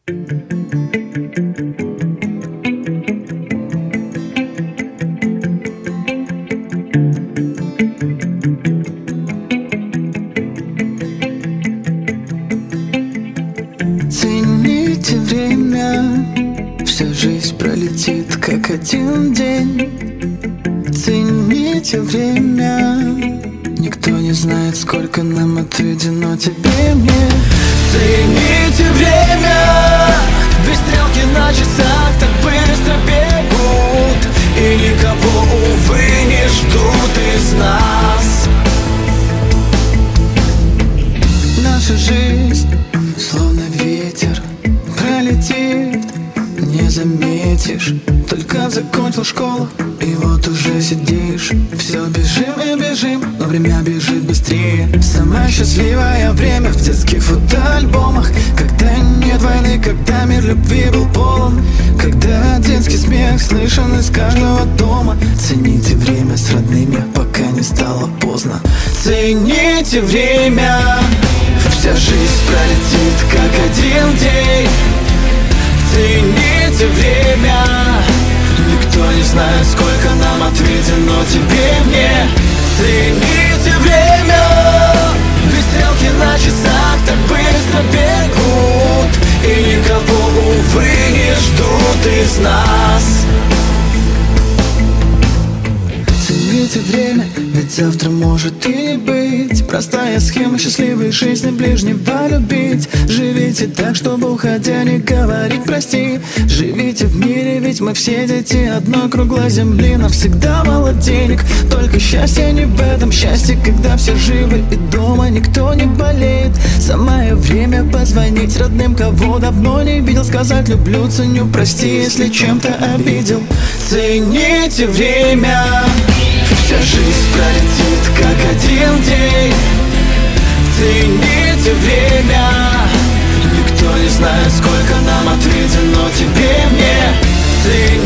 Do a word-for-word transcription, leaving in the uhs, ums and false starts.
Цените время, вся жизнь пролетит, как один день. Цените время, никто не знает, сколько нам отведено, тебе и мне. Цените время, две стрелки на часах так быстро бегут, и никого, увы, не ждут из нас. Наша жизнь словно ветер, пролетит, не заметишь. Только закончил школу, и вот уже сидишь. Все бежим и бежим, но время бежит быстрее. Самое счастливое время в детских фотоальбомах, когда нет войны, когда мир любви был полон, когда детский смех слышен из каждого дома. Цените время с родными, пока не стало поздно. Цените время, вся жизнь пролетит, как один день. Цените время, никто не знает, сколько нам отведено, тебе и мне. Цените время, две стрелки на часах так быстро бегут, и никого, увы, не ждут из нас. Цените время, ведь завтра может и не быть. Простая схема счастливой жизни ближнего любить. Живите так, чтобы уходя не говорить прости. Живите в мире, ведь мы все дети одной круглой земли. Навсегда мало денег, только счастье не в этом. Счастье, когда все живы и дома никто не болеет. Самое время позвонить родным, кого давно не видел, сказать люблю, ценю, прости, если чем-то обидел. Цените время, вся жизнь пролетит, как один день. Цените время, никто не знает, сколько нам отведено, тебе и мне. Цените